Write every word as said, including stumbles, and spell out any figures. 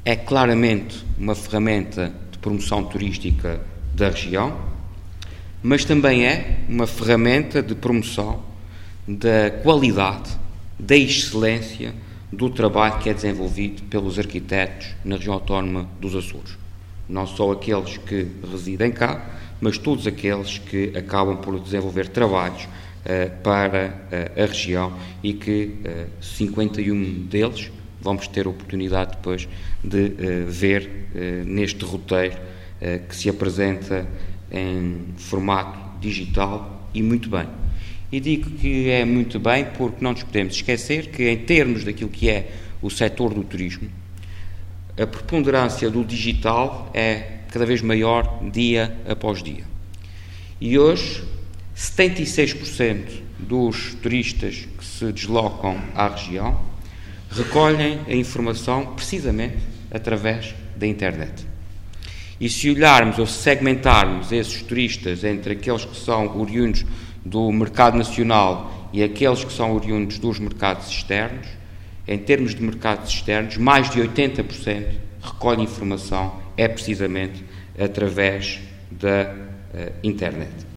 é claramente uma ferramenta de promoção turística da região, mas também é uma ferramenta de promoção da qualidade, da excelência do trabalho que é desenvolvido pelos arquitetos na região autónoma dos Açores. Não só aqueles que residem cá, mas todos aqueles que acabam por desenvolver trabalhos uh, para uh, a região e que uh, cinquenta e um deles vamos ter a oportunidade depois de uh, ver uh, neste roteiro uh, que se apresenta em formato digital e muito bem. E digo que é muito bem porque não nos podemos esquecer que, em termos daquilo que é o setor do turismo, a preponderância do digital é cada vez maior dia após dia. E hoje, setenta e seis por cento dos turistas que se deslocam à região recolhem a informação precisamente através da internet. E se olharmos ou segmentarmos esses turistas entre aqueles que são oriundos do mercado nacional e aqueles que são oriundos dos mercados externos, em termos de mercados externos, mais de oitenta por cento recolhe informação é precisamente através da uh, internet.